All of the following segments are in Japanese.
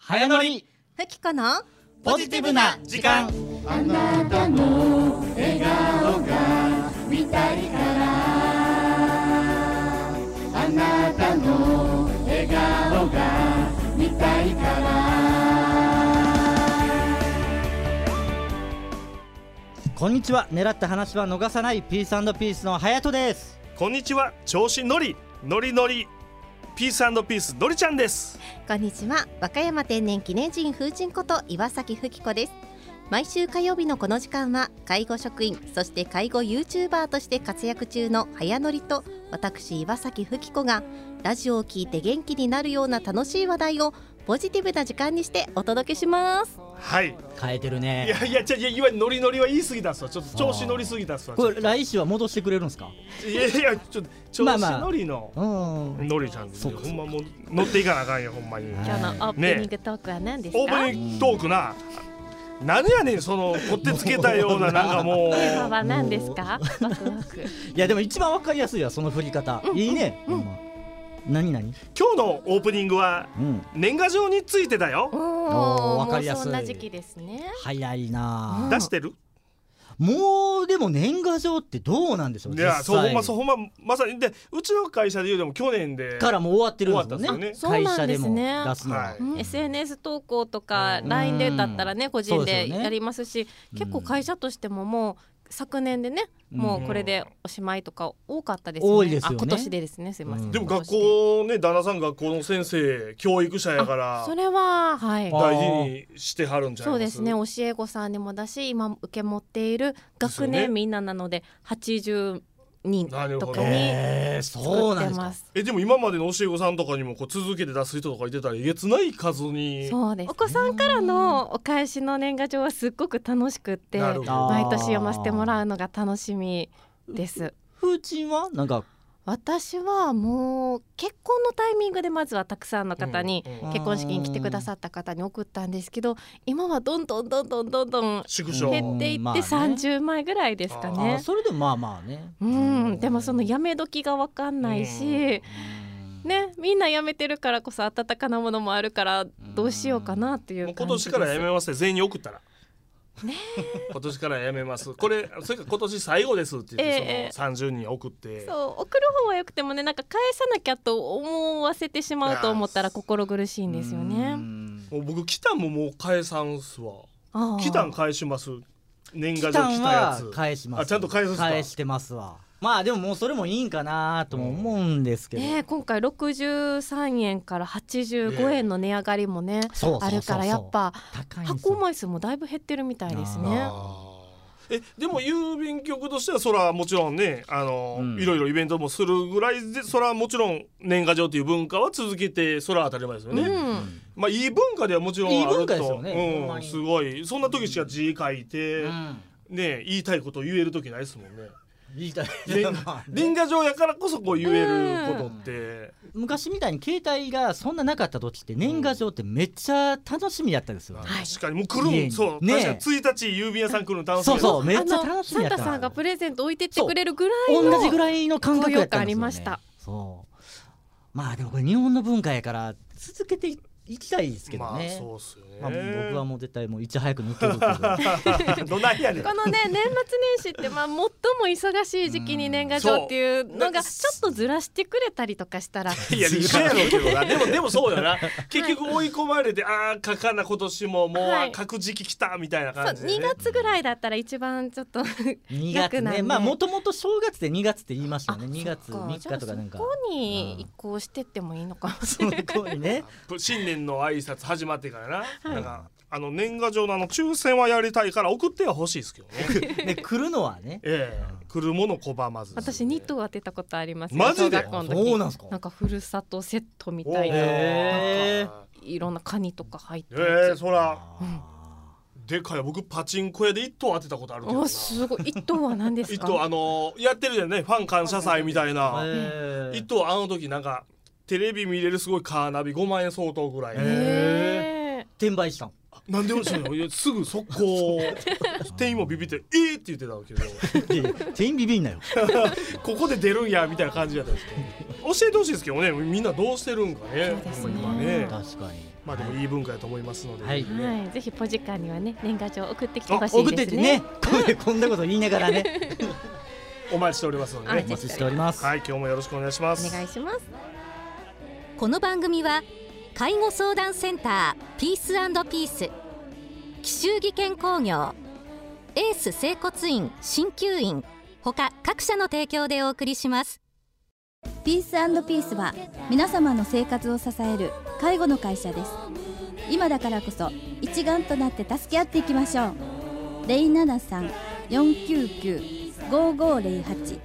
早乗りふきこのポジティブな時間。 あなたの笑顔が見たいからあなたの笑顔が見たいからこんにちは。狙った話は逃さないピース&ピースの隼人です。 こんにちは。調子乗りノリノリピース&ピースのりちゃんです。 こんにちは。和歌山天然記念人風神こと岩崎ふきこです。毎週火曜日のこの時間は介護職員そして介護 YouTuber として活躍中の早乗りと私岩崎ふきこがラジオを聞いて元気になるような楽しい話題をポジティブな時間にしてお届けします。 はい。 変えてるね。 いやノリノリは言い過ぎだっすわ。ちょっと調子乗りすぎだっすわ。 これ来週は戻してくれるんですか？ いやちょっと調子乗りの、のりちゃんですよ。ほんまもう乗っていかなあかんよほんまに。 今日のオープニングトークは何ですか？ オープニングトークな。何やねんその取ってつけたようななんかもうテーマは何ですか？ワクワク。 いやでも一番わかりやすいわその振り方。いいね。何今日のオープニングは年賀状についてだよ。 わかりやすい。 もうそんな時期ですね。 早いな。 出してる？ もうでも年賀状ってどうなんでしょう。 いやそうほんままさにでうちの会社でいうでも去年でからもう終わってるんですよね。会社でも出すのは、 SNS 投稿とか LINE でだったらね個人でやりますし、結構会社としてももう昨年でねもうこれでおしまいとか多かったですよね。 多いですよね。 今年でですね。すいません。 でも学校ね旦那さん学校の先生教育者やからそれははい大事にしてはるんじゃないですか。 そうですね。教え子さんにもだし今受け持っている学年みんななので80人とかに作ってます。 でも今までの教え子さんとかにもこう続けて出す人とかいてたらえげつない数に。 そうです。お子さんからのお返しの年賀状はすっごく楽しくって毎年読ませてもらうのが楽しみです。 風鎮はなんか私はもう結婚のタイミングでまずはたくさんの方に結婚式に来てくださった方に送ったんですけど、今はどんどん減っていって30枚ぐらいですかね。 それでもまあまあね。 でもそのやめ時が分かんないしね、みんなやめてるからこそ温かなものもあるからどうしようかなっていう感じです。 今年からやめますね。全員に送ったら今年からやめますこれそれから今年最後ですって言って、その30人送ってそう送る方はよくてもねなんか返さなきゃと思わせてしまうと思ったら心苦しいんですよね。 もう僕来たんももう返さんすわ。来たん返します。年賀状来たやつ返します。 ちゃんと返すっすか？ 返してますわ。まあでももうそれもいいんかなとも思うんですけど、 今回63円から85円の値上がりもね、あるからやっぱ発行枚数もだいぶ減ってるみたいですね。 でも郵便局としてはそれはもちろんねいろいろイベントもするぐらいでそれはもちろん年賀状という文化は続けてそれは当たり前ですよね。まあいい文化ではもちろんあると。いい文化ですよね。すごいそんな時しか字書いてね言いたいことを言える時ないですもんね。年賀状やからこそこう言えることって昔みたいに携帯がそんななかった時って年賀状ってめっちゃ楽しみやったですよ。 確かにもう来るんそう確かに1日郵便屋さん来るの楽しみ。 そうめっちゃ楽しみやった。 サンタさんがプレゼント置いてってくれるぐらいの同じぐらいの感覚やったんですよね。 ありました。 そうまあでもこれ日本の文化やから続けて行きたいですけどね。 そうっすよね。 僕はもう絶対もういち早く抜けるけどどないやねん。 このね年末年始って最も忙しい時期に年賀状っていうのがちょっとずらしてくれたりとかしたらいや理解やろうけどなでもそうよな結局追い込まれて書かな今年ももう書く時期来たみたいな感じで、 2月ぐらいだったら一番ちょっと 2月ねまあもともと正月で2月って言いましたよね。2月3日とかなんかそこに移行してってもいいのかもしれない。 そこにね新年の挨拶始まってからな、なんか年賀状の抽選はやりたいから送っては欲しいですけどね。 来るのはね、 来るもの拒まず。 私2等当てたことあります。 マジで？ そうなんすか？ なんかふるさとセットみたいな、いろんなカニとか入ってる。 そら、でかい。僕パチンコ屋で1等当てたことあるけどな。 すごい。1等は何ですか？ 1等やってるじゃんねファン感謝祭みたいな。1等あの時なんかテレビ見れるすごいカーナビ5万円相当ぐらい。 転売したん？ なんでもすぐ速攻店員もビビってって言ってたけど店員ビビんなよここで出るんやみたいな感じだったんですけど教えてほしいですけどねみんなどうしてるんかね。 そうですね今ね確かにまあでもいい文化やと思いますので、 はいはい、ぜひポジカンにはね年賀状送ってきてほしいですね。 送ってってね、こんなこと言いながらねお待ちしておりますのでね。 お待ちしております。 はい、今日もよろしくお願いします。 お願いします。 この番組は介護相談センターピース&ピース、紀州技研工業、エース整骨院鍼灸院他各社の提供でお送りします。 ピース&ピースは皆様の生活を支える介護の会社です。今だからこそ一丸となって助け合っていきましょう。073-499-5508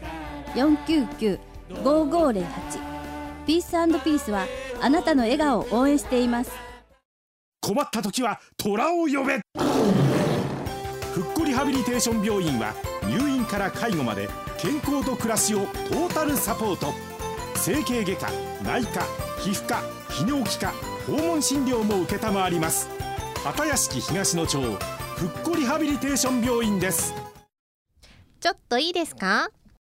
499-5508 ピース&ピースはあなたの笑顔を応援しています。 困った時は虎を呼べ。ふっこリハビリテーション病院は入院から介護まで健康と暮らしをトータルサポート。整形外科、内科、皮膚科、泌尿器科、訪問診療も承ります。畑屋敷東野町ふっこリハビリテーション病院です。 ちょっといいですか。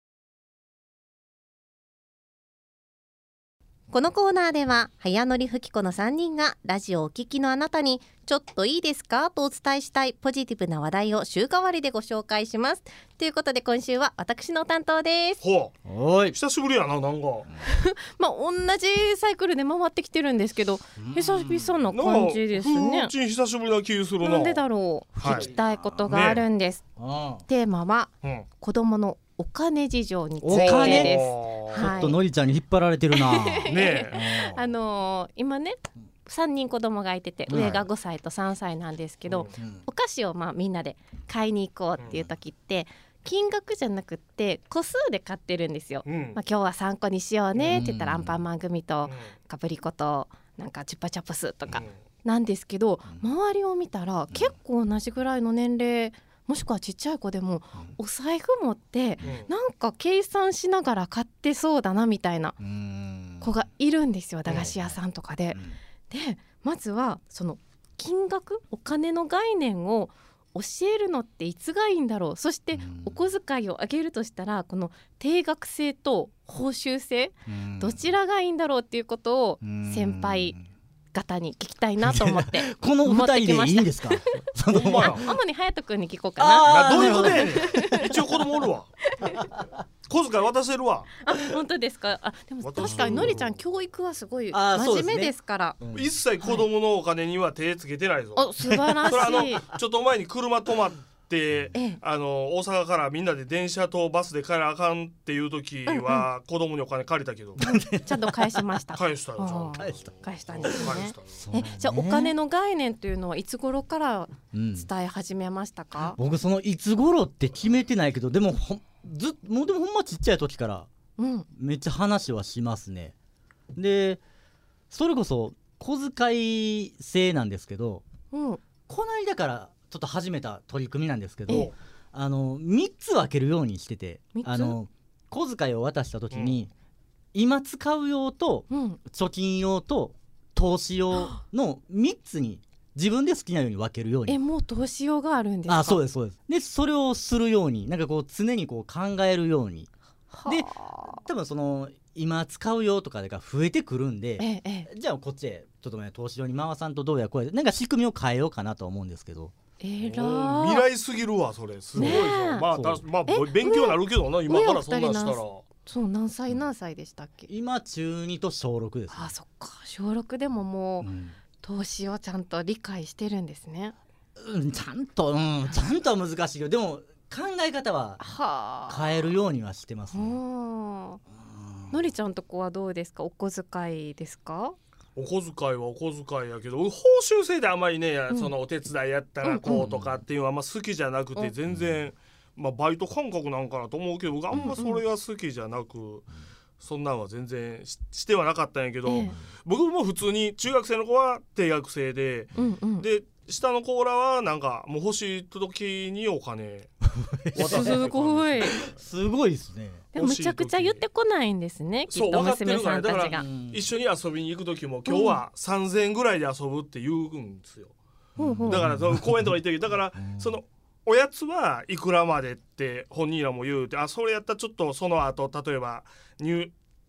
このコーナーでは早乗りふきこの3人がラジオをお聞きのあなたにちょっといいですかとお伝えしたいポジティブな話題を週替わりでご紹介します。ということで今週は私の担当です。 ほう、 おい、 久しぶりやな、なんかまあ同じサイクルで回ってきてるんですけど久々な感じですね。 久しぶりな気するな。 なんでだろう、 はい、 聞きたいことがあるんです、テーマは、子供のお金事情についてです。 ちょっとのりちゃんに引っ張られてるなね今ね3人子供がいてて、上が5歳と3歳なんですけど、お菓子をみんなで買いに行こうっていう時って、金額じゃなくって個数で買ってるんですよ、今日は3個にしようねって言ったら、アンパンマン組とカプリコとなんかチュッパチャプスとかなんですけど、周りを見たら結構同じぐらいの年齢もしくはちっちゃい子でもお財布持ってなんか計算しながら買ってそうだなみたいな子がいるんですよ、駄菓子屋さんとかで。でまずはその金額、お金の概念を教えるのっていつがいいんだろう。そしてお小遣いをあげるとしたらこの定額制と報酬制どちらがいいんだろうっていうことを先輩方に聞きたいなと思ってこのお二人でいいんですか。 主に隼人君に聞こうかな。 どういうことやねん一応子供おるわ小遣い渡せるわ。 本当ですか。でも確かにのりちゃん教育はすごい真面目ですから、 一切子供のお金には手つけてないぞ。 素晴らしい。 ちょっと前に車止まって大阪からみんなで電車とバスで帰らあかんっていう時は、子供にお金借りたけどちゃんと返しました。 返したよ。 返したんですね。じゃあお金の概念というのはいつ頃から伝え始めましたか。 僕そのいつ頃って決めてないけど、でももうでもほんまちっちゃい時からめっちゃ話はしますね。でそれこそ小遣い制なんですけど、この間からちょっと始めた取り組みなんですけど、3つ分けるようにしてて、小遣いを渡した時に、今使う用と、貯金用と投資用の3つに自分で好きなように分けるように。 もう投資用があるんですか。 そうですそうです。でそれをするようになんかこう常にこう考えるように。で多分その今使うよとかが増えてくるんで、じゃあこっちへちょっと投資用に回さんとどうやこれなんか仕組みを変えようかなと思うんですけど。 未来すぎるわそれ。すごいぞ。まあ勉強になるけどな、今からそんなんしたら。 そう何歳でしたっけ。 今中2と小6です、ね。 そっか、小6でももう、投資をちゃんと理解してるんですね。 ちゃんとは難しいけど、でも考え方は変えるようにはしてますね。 のりちゃんとこはどうですか。お小遣いですか。 お小遣いはお小遣いやけど、報酬制であまりね、そのお手伝いやったらこうとかっていうのはあんま好きじゃなくて、全然、バイト感覚なんかなと思うけど、あんまそれが好きじゃなく、そんなんは全然 してはなかったんやけど、僕も普通に中学生の子は定額制で、で下の子らはなんかもう欲しい時にお金渡すごいですね。 でもむちゃくちゃ言ってこないんですね、きっと娘さんたちが。 一緒に遊びに行く時も今日は3000円ぐらいで遊ぶって言うんですよ。だからその公園とか行ってるけど、だからそのおやつはいくらまでって本人らも言うて、それやったらちょっとその後例えば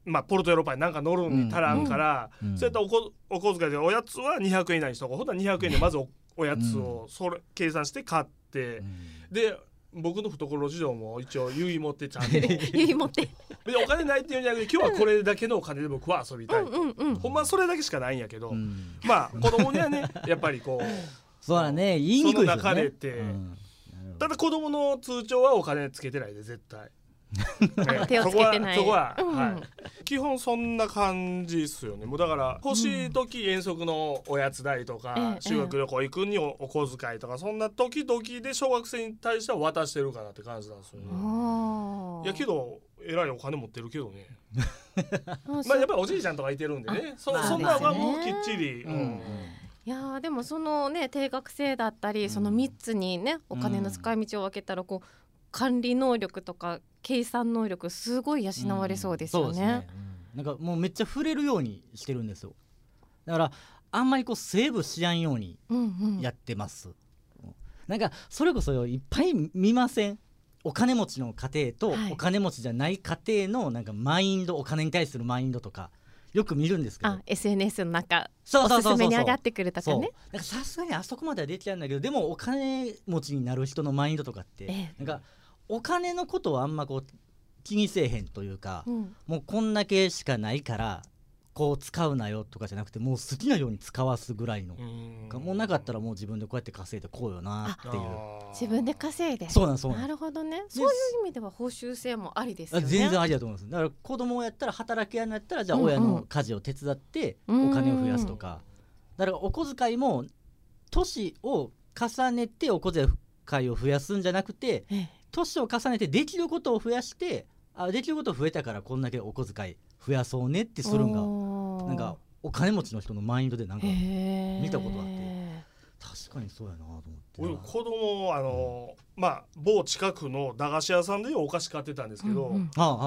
まあ、ポルトヨーロッパになんか乗るんに足らんから、そういったお小遣いでおやつは200円以内にしとこう。ほんなら200円でまず おやつを計算して買って、で僕の懐事情も一応結持ってちゃんと結持ってお金ないっていうんじゃなくて今日はこれだけのお金で僕は遊びたい、ほんまそれだけしかないんやけど、まあ子供にはねやっぱりこうそうだね、言いにくいですよね。 その中でって、ただ子供の通帳はお金つけてないで絶対手をつけてない。 そこは、はい、基本そんな感じですよね。もうだから欲しい時遠足のおやつ代とか、修学旅行行くにお小遣いとか、そんな時々で小学生に対しては渡してるかなって感じなんですよね。いやけどえらいお金持ってるけどねまあやっぱりおじいちゃんとかいてるんでね、そんなはもうきっちり、 いやでもそのね定額制だったり、その3つにねお金の使い道を分けたらこう管理能力とか計算能力すごい養われそうですよね。 そうですね、なんかもうめっちゃ触れるようにしてるんですよ。だからあんまりこうセーブしやんようにやってます、なんかそれこそいっぱい見ません？お金持ちの家庭とお金持ちじゃない家庭のなんかマインド、お金に対するマインドとかよく見るんですけど、 SNS の中おすすめに上がってくるとかね。 さすがにあそこまではできないんだけど、でもお金持ちになる人のマインドとかって、なんかお金のことをあんまこう気にせえへんというか、もうこんだけしかないからこう使うなよとかじゃなくて、もう好きなように使わすぐらいの、もうなかったらもう自分でこうやって稼いでこうよなっていう。 自分で稼いで。 そうなんそうなん。 なるほどね。そういう意味では報酬制もありですよね。 全然ありだと思います。だから子供をやったら働き屋になったらじゃあ親の家事を手伝ってお金を増やすとか、だからお小遣いも年を重ねてお小遣いを増やすんじゃなくて、年を重ねてできることを増やして、できること増えたからこんだけお小遣い増やそうねってするんがなんかお金持ちの人のマインドでなんか見たことあって、確かにそうやなと思って。 俺子供まあ某近くの駄菓子屋さんでお菓子買ってたんですけど、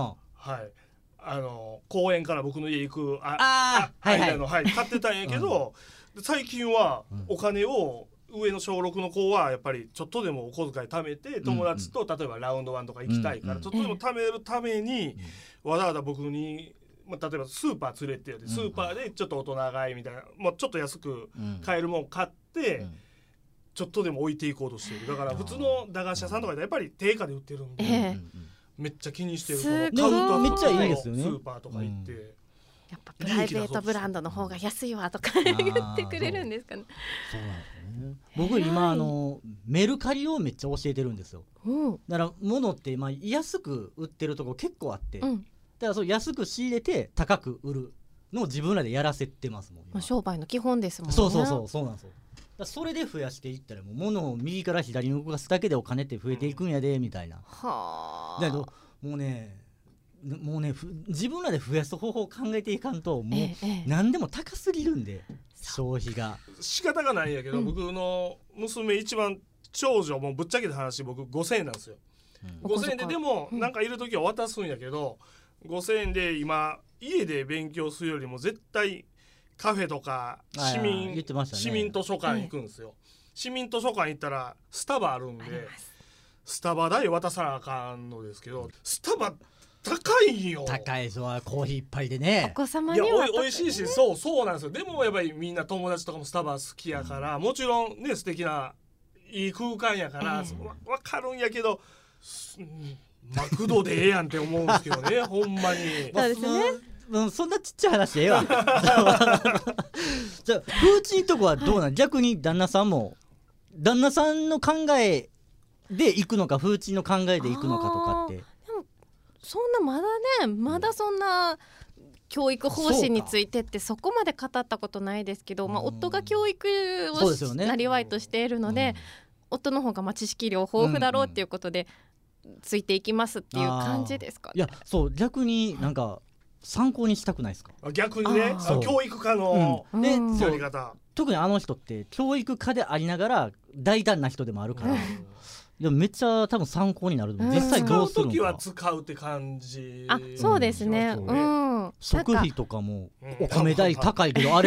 公園から僕の家行く間の買ってたんやけど、最近はお金を上の小6の子はやっぱりちょっとでもお小遣い貯めて友達と例えばラウンドワンとか行きたいからちょっとでも貯めるためにわざわざ僕に、例えばスーパー連れてってスーパーでちょっと大人買いみたいな、もうちょっと安く買えるもん買ってちょっとでも置いていこうとしている。だから普通の駄菓子屋さんとかでやっぱり定価で売ってるんで、めっちゃ気にしてる。 買うとめっちゃいいですよね。 スーパーとか行って、 やっぱプライベートブランドの方が安いわとか言ってくれるんですかね。 そうなんですね。僕今メルカリをめっちゃ教えてるんですよ。だから物って安く売ってるとこ結構あって、だからそう安く仕入れて高く売るのを自分らでやらせてますもん。 商売の基本ですもんね。 そうなんですよ。だそれで増やしていったらもう物を右から左に動かすだけでお金って増えていくんやでみたいな。だけどもうね自分らで増やす方法を考えていかんともう何でも高すぎるんで、消費が仕方がないんやけど、僕の娘一番長女もぶっちゃけた話僕5000円なんですよ。5000円ででもなんかいる時は渡すんやけど、5000円で今家で勉強するよりも絶対カフェとか市民図書館行くんですよ。市民図書館行ったらスタバあるんで、スタバ代渡さなあかんのですけど、スタバ高いよ。 高い。そうコーヒーいっぱいでね。 お子様には美味しいし、そうなんですよ。でもやっぱりみんな友達とかもスタバ好きやから、もちろんね素敵ないい空間やから、分かるんやけど、マクドでええやんって思うんですけどねほんまに。 そうですね。 そんなちっちゃい話ええわじゃあ風知んとこはどうなん？逆に旦那さんの考えで行くのか風知の考えで行くのかとかって。 でもそんなまだそんな教育方針についてってそこまで語ったことないですけど、夫が教育をなりわいとしているので、夫の方が知識量豊富だろうっていうことでついていきますっていう感じですかね。 いやそう逆になんか参考にしたくないですか？ 逆にね、教育家のやり方、 特にあの人って教育家でありながら大胆な人でもあるから、でもめっちゃ多分参考になる。実際どうするのか。 使う時は使うって感じ。 そうですね。 食費とかもお米代高いけどあれ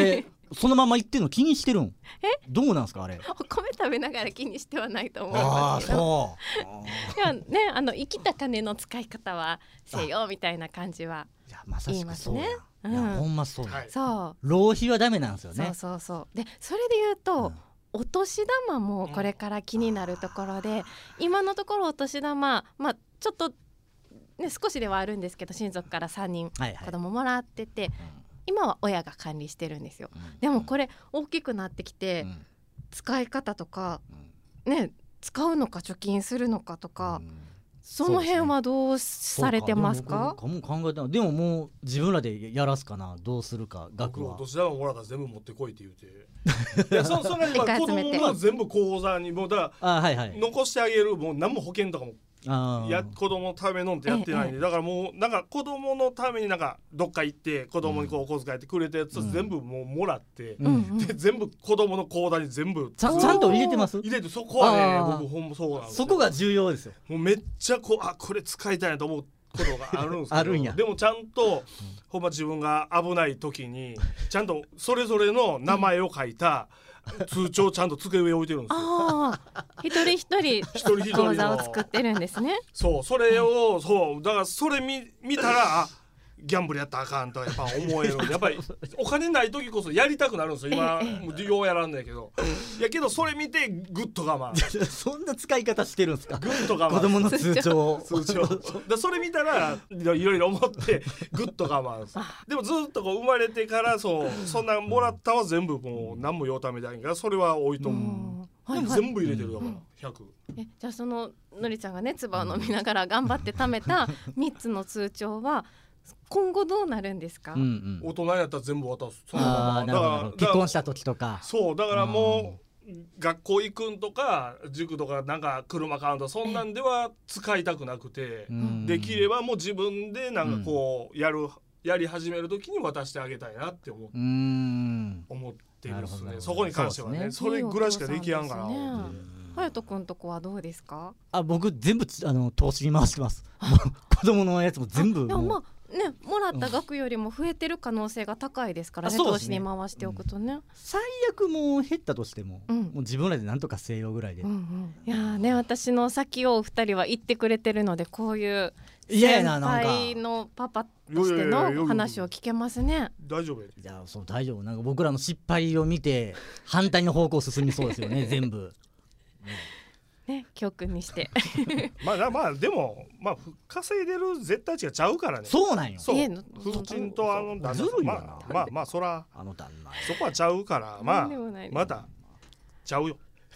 そのまま言ってんの気にしてるん？どうなんすかあれ？ お米食べながら気にしてはないと思いああますけど。 そうでもね、生きた金の使い方はせよみたいな感じはいやまさしくそうや、 言いますね。 いやほんまそうや、 はいそう。 浪費はダメなんですよね。 そうでそれで言うと、お年玉もこれから気になるところで、今のところお年玉ちょっとね少しではあるんですけど、親族から3人子供もらってて、今は親が管理してるんですよ。でもこれ大きくなってきて、使い方とかね、使うのか貯金するのかとか、その辺はどうされてますか？ もう考えた。でももう自分らでやらすかな、どうするか。額はお年玉もらったら全部持ってこいって言うていやそれに子供も全部口座にもうだから残してあげる、もう何も保険とかも子供のためのってやってないんで、だからもうなんか子供のためになんかどっか行って子供にこうお小遣いってくれたやつ全部もうもらって、で全部子供の口座に全部ちゃんと入れてます？ 入れて、そこはね僕ほんまそうなんですよ。 そこが重要ですよ。 もうめっちゃこれ使いたいなと思うことがあるんですけどあるんや。 でもちゃんと、ほんま自分が危ない時にちゃんとそれぞれの名前を書いた通帳をちゃんと机上に置いてるんですよ。 一人一人口座を作ってるんですね。 そう、それをそうだからそれ見たらギャンブルやったらあかんとやっぱ思えるんで、やっぱりお金ない時こそやりたくなるんですよ。今もうようやらんねんけど、やけどそれ見てグッと我慢そんな使い方してるんですか？ グッと我慢、 子供の通帳でそれ見たらいろいろ思ってグッと我慢です。でもずっとこう生まれてからそんなもらったは全部もう何も用ためないから、それは置いともでも全部入れてるだから100。 じゃあそののりちゃんがね唾を飲みながら頑張って貯めた3つの通帳は今後どうなるんですか？ 大人やったら全部渡す。 だから結婚した時とか。 そうだからもう学校行くんとか塾とかなんか車買うんとかそんなんでは使いたくなくて、できればもう自分でなんかこうやり始める時に渡してあげたいなって思ってるんですね。そこに関してはね、それぐらいしかできやんから。 隼人君とこはどうですか？ 僕全部投資に回してます。子供のやつも全部もらった額よりも増えてる可能性が高いですからね、投資に回しておくとね。 最悪もう減ったとしても、もう自分らでなんとかせよぐらいで。 いやね、私の先をお二人は言ってくれてるので、こういう先輩のパパとしての話を聞けますね。 大丈夫？ いやそう大丈夫。なんか僕らの失敗を見て反対の方向進みそうですよね全部。 ね、教訓にしてまあでも稼いでる絶対値がちゃうからね。 そうなんよ。 そう夫人と旦那さんまあそら旦那そこはちゃうからまたちゃうよ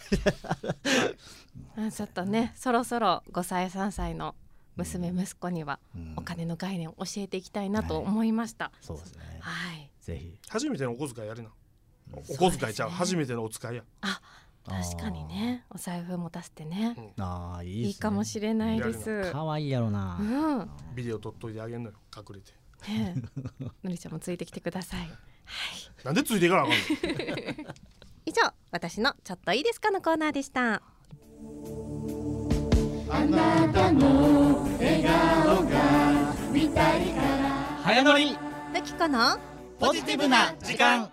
ちょっとね、そろそろ5歳3歳の娘息子にはお金の概念を教えていきたいなと思いました。 そうですね。 はい。 ぜひ初めてのお小遣いやるな。お小遣いちゃう、初めてのお使いや。 確かにね、お財布持たせてね、 いいかもしれないです。 可愛いやろな。 ビデオ撮っといてあげんのよ、隠れて。 のりちゃんもついてきてください。 なんでついていかなあかんの？ 以上、私のちょっといいですかのコーナーでした。 あなたの笑顔が見たいから。 早乗りふきこのポジティブな時間。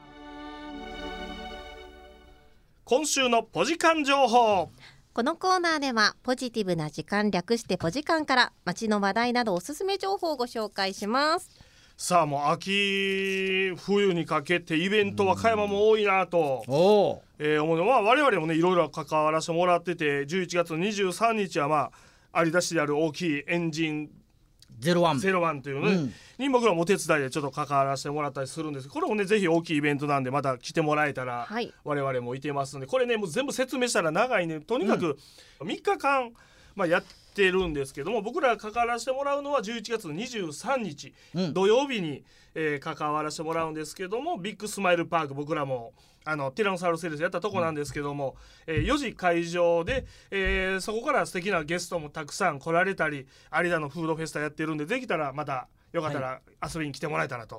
今週のポジカン情報。 このコーナーではポジティブな時間、略してポジカンから街の話題などおすすめ情報をご紹介します。 さあもう秋冬にかけてイベント和歌山も多いなと思うのは、我々もねいろいろ関わらせてもらってて、11月23日は有田市である大きいエンジン01というね、に僕らもお手伝いでちょっと関わらせてもらったりするんです。これもねぜひ大きいイベントなんでまた来てもらえたら、我々もいてますので、これねもう全部説明したら長いね。とにかく3日間やってるんですけども、僕ら関わらせてもらうのは11月23日、土曜日に、関わらせてもらうんですけども、ビッグスマイルパーク、僕らもティラノサウルスレースやったとこなんですけども、4時会場で、そこから素敵なゲストもたくさん来られたり、有田のフードフェスタやってるんで、ぜひたらまたよかったら遊びに来てもらえたらと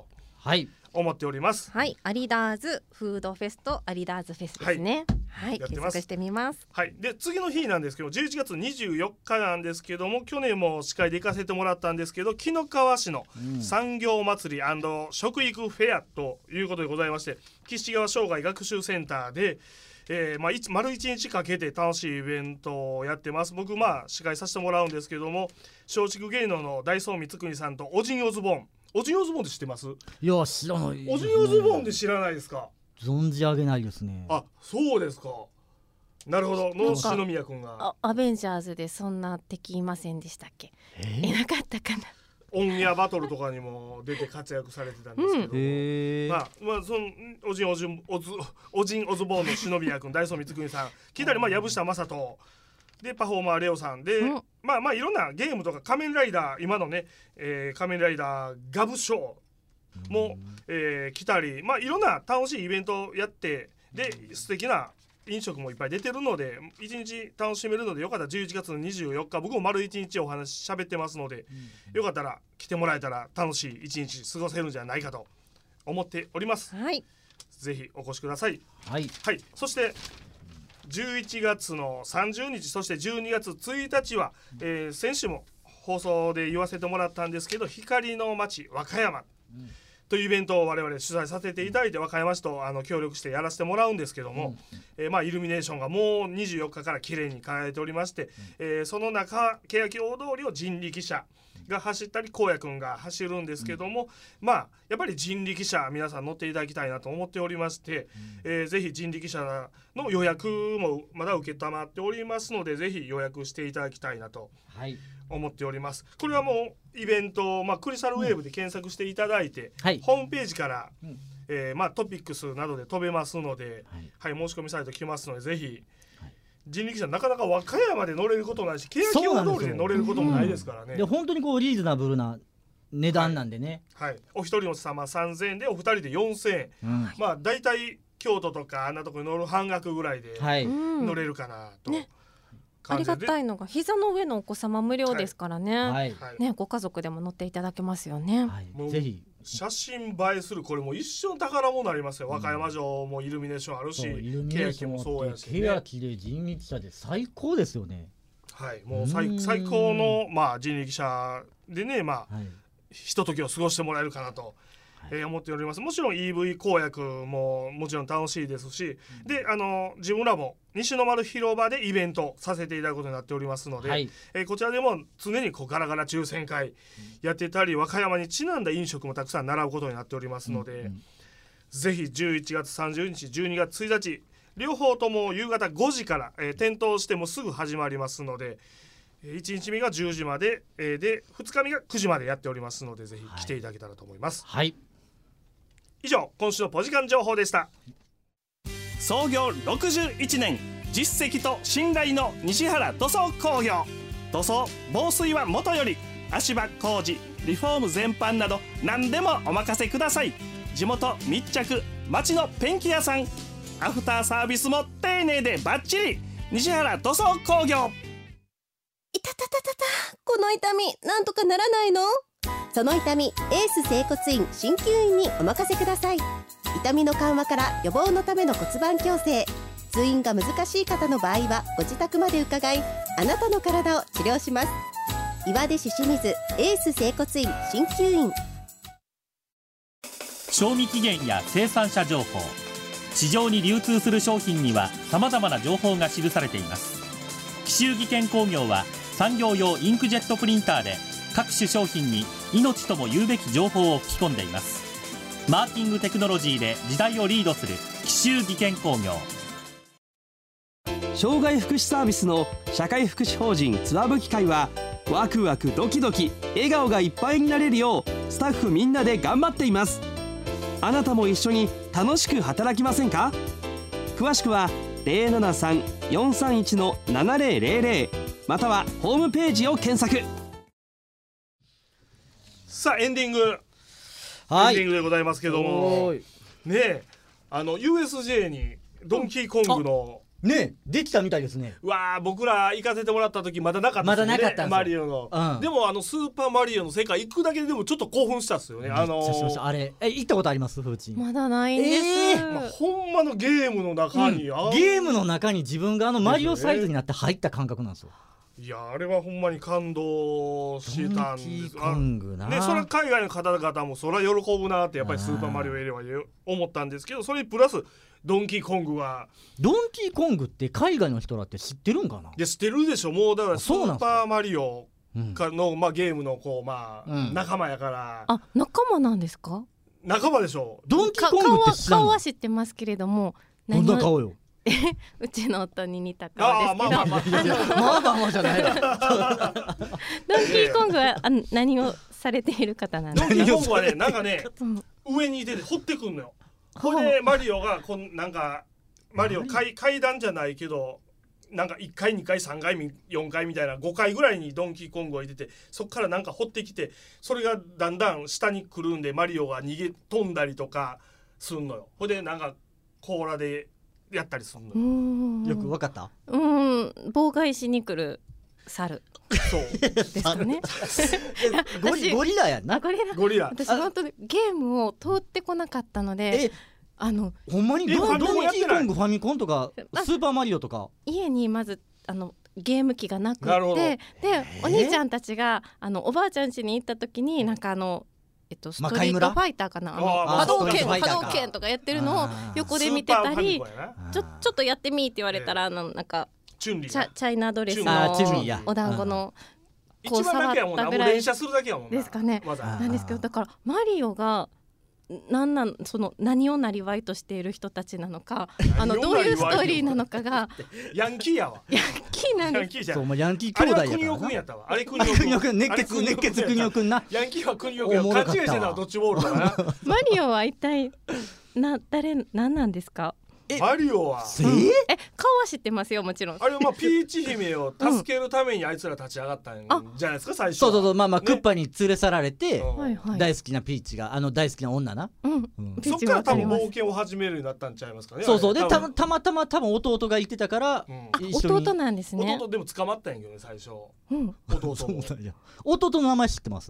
思っております。 はい、アリダーズフードフェスとアリダーズフェスですね。はい、検索してみます。 はい、で次の日なんですけど11月24日なんですけども、去年も司会で行かせてもらったんですけど、紀の川市の産業祭り&食育フェアということでございまして、岸川障害学習センターで丸1日かけて楽しいイベントをやってます。僕司会させてもらうんですけども、松竹芸能の大宗光国さんとオジンオズボーンって知ってます？ いや知らない、 オジンオズボーンで知らないですか？ 存じ上げないですね。 あ、そうですか。なるほど。の篠宮君がアベンジャーズでそんな敵いませんでしたっけ？いなかったかな。 オンエアバトルとかにも出て活躍されてたんですけど、そのオジンオズボーンの篠宮君、大宗光国さん、聞いたり藪下正人でパフォーマーレオさんで、いろんなゲームとか仮面ライダー、今のね、仮面ライダーガブショーも、来たり、いろんな楽しいイベントをやって、で素敵な飲食もいっぱい出てるので1日楽しめるので、よかったら11月の24日僕も丸1日お話喋ってますので、よかったら来てもらえたら楽しい1日過ごせるんじゃないかと思っております。ぜひお越しください。そして11月の30日そして12月1日は、先週も放送で言わせてもらったんですけど、光の街和歌山というイベントを我々取材させていただいて、和歌山市と協力してやらせてもらうんですけども、イルミネーションがもう24日から綺麗に輝いておりまして、その中欅大通りを人力車が走ったり荒野くんが走るんですけども、やっぱり人力車皆さん乗っていただきたいなと思っておりまして、ぜひ人力車の予約もまだ受けたまっておりますので、ぜひ予約していただきたいなと思っております。これはもうイベント、クリスタルウェーブで検索していただいて、ホームページから、トピックスなどで飛べますので、申し込みサイト来ますので、ぜひ人力車なかなか和歌山で乗れることもないし、欅大通りで乗れることもないですからね。 で本当にリーズナブルな値段なんでね、 お一人の様3000円でお二人で4000円、だいたい京都とかあんなとこに乗る半額ぐらいで乗れるかなと、 ありがたいのが膝の上のお子様無料ですからね、ご家族でも乗っていただけますよね。 ぜひ写真映えする、これも一生宝物になりますよ。和歌山城もイルミネーションあるし、欅もそうやしね。 欅で人力車で最高ですよね。 もう最高の人力車でね、ひとときを過ごしてもらえるかなと思っております。もちろん EV 公約ももちろん楽しいですし、で自分らも西の丸広場でイベントさせていただくことになっておりますので、こちらでも常にガラガラ抽選会やってたり、和歌山にちなんだ飲食もたくさん並ぶことになっておりますので、ぜひ11月30日12月1日両方とも夕方5時から、点灯してもすぐ始まりますので、1日目が10時まで、で2日目が9時までやっておりますので、ぜひ来ていただけたらと思います。以上、今週のポジカン情報でした。創業61年、実績と信頼の西原塗装工業。塗装、防水はもとより、足場工事、リフォーム全般など何でもお任せください。地元密着、町のペンキ屋さん。アフターサービスも丁寧でバッチリ。西原塗装工業。 いたたたたた、この痛みなんとかならないの？ その痛み、エース整骨院鍼灸院にお任せください。痛みの緩和から予防のための骨盤矯正、通院が難しい方の場合はご自宅まで伺い、あなたの体を治療します。岩出市清水エース整骨院鍼灸院。 賞味期限や生産者情報、市場に流通する商品にはさまざまな情報が記されています。紀州技研工業は産業用インクジェットプリンターで各種商品に命とも言うべき情報を吹き込んでいます。マーキングテクノロジーで時代をリードする紀州技研工業。 障害福祉サービスの社会福祉法人つわぶき会は、ワクワクドキドキ笑顔がいっぱいになれるようスタッフみんなで頑張っています。あなたも一緒に楽しく働きませんか？詳しくは 073-431-7000 またはホームページを検索。 さあエンディングでございますけどもね、USJ にドンキーコングのねできたみたいですね。 わあ僕ら行かせてもらった時まだなかったですよね。 まだなかったんですよマリオの、でもスーパーマリオの世界行くだけでもちょっと興奮したっすよね。 めっちゃしました。あれ行ったことあります？フーチン。 まだないんです、 ほんまのゲームの中に、 ゲームの中に自分がマリオサイズになって入った感覚なんですよ。 いやあれはほんまに感動したんです。 ドンキーコングな。 ね、それは海外の方々もそれは喜ぶなってやっぱりスーパーマリオエレは思ったんですけど、それプラスドンキーコングは。 ドンキーコングって海外の人らって知ってるんかな。 いや知ってるでしょ。もうだからスーパーマリオの、ゲームの仲間やから。 あ、仲間なんですか？ 仲間でしょ。 ドンキーコングって知らんの？ 顔は知ってますけれども。 どんな顔よ。 うちの夫に似た顔ですけど。 まあじゃない。 ドンキーコングは何をされている方なんですか？ ドンキーコングはね、なんかね上にいて掘ってくんのよ。これでマリオがなんかマリオ階段じゃないけどなんか1階2階3階4階みたいな5階ぐらいにドンキーコングがいてて、そっからなんか掘ってきて、それがだんだん下に来るんでマリオが逃げ飛んだりとかすんのよ。ほんでなんか甲羅でやったりするの。 よくわかった？ 妨害しに来る猿。そうですかね。 ゴリラやな。 ゴリラ。 私本当にゲームを通ってこなかったので、 ほんまにドンキーコングファミコンとかスーパーマリオとか家にまずゲーム機がなくて、でお兄ちゃんたちがおばあちゃん家に行った時になんかストリートファイターかな、波動拳とかやってるのを横で見てたり、ちょっとやってみって言われたらなんかチャイナドレスのお団子のこう触ったぐらいですかね。なんですけど、だからマリオが何をなりわいとしている人たちなのか、どういうストーリーなのかがヤンキーやわ。 ヤンキーなんです。 そう、ヤンキー兄弟やからな。 あれは国尾くんやったわ。あれ国尾くん。 熱血国尾くんな。 ヤンキーは国尾くん。勘違いしてたわ。ドッジボールだな。 マリオは一体何なんですか？ マリオは顔は知ってますよ、もちろん。 あれはピーチ姫を助けるためにあいつら立ち上がったんじゃないですか、最初。 そう、クッパに連れ去られて大好きなピーチが大好きな女な、 そっから多分冒険を始めるようになったんちゃいますかね。 そうでたまたま多分弟がいてたから弟なんですね。 弟でも捕まったんやけどね、最初。弟も。 弟の名前知ってます？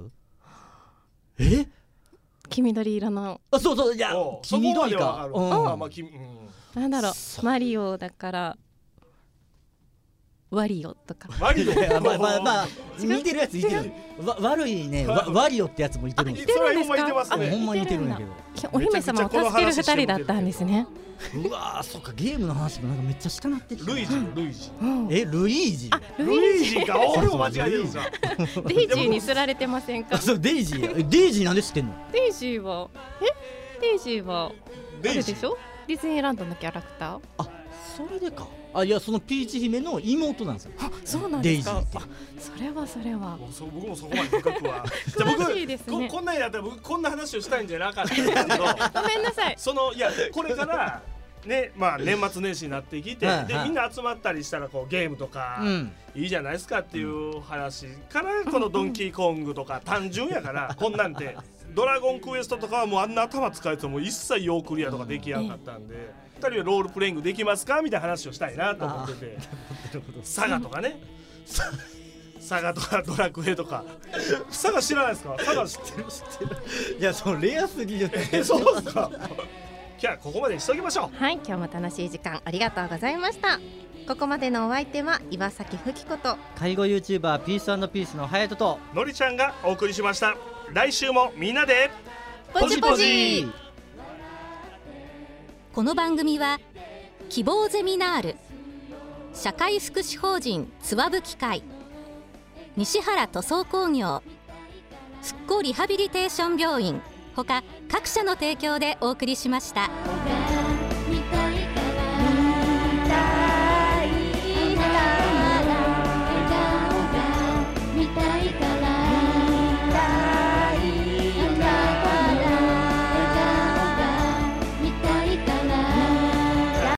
黄緑色の。 そう、いや黄緑か。 なんだろう、マリオだからワリオとか。 ワリオまあ似てるやついてる。悪いね、ワリオってやつもいてるんですよ。 それほんま似てますね。 ほんま似てるんやけど。 お姫様を助ける2人だったんですね。 うわー、そっか、ゲームの話もなんかめっちゃ下なってきた。 ルイージルイージか。俺も間違えてるんですよ。 デイジーにすられてませんか？ そう、デイジーなんで知ってんの？ デイジーはあれでしょ？ディズニーランドのキャラクター。 あ、それでか。いや、そのピーチ姫の妹なんですよ。 そうなんですか。それは僕もそこまで深くは。じゃ僕こんなんやったら僕こんな話をしたいんじゃなかったんですけど。ごめんなさい。 いや、これからね、年末年始になってきて、でみんな集まったりしたらゲームとかいいじゃないですかっていう話からこのドンキーコングとか単純やからこんなんて。ドラゴンクエストとかはもうあんな頭使うともう一切ヨークリアとかできやんかったんで、2人はロールプレイングできますかみたいな話をしたいなと思ってて。サガとかね、サガとかドラクエとか。サガ知らないですか？サガ知ってる。 いや、そのレアすぎる。 そうですか。じゃあここまでにしときましょう。 はい、今日も楽しい時間ありがとうございました。ここまでのお相手は岩崎ふきこと介護 YouTuber ピース&ピースの隼人とのりちゃんがお送りしました。来週もみんなでポジポジ。 この番組は希望ゼミナール、社会福祉法人つわぶ機会、西原塗装工業、復興リハビリテーション病院ほか各社の提供でお送りしました。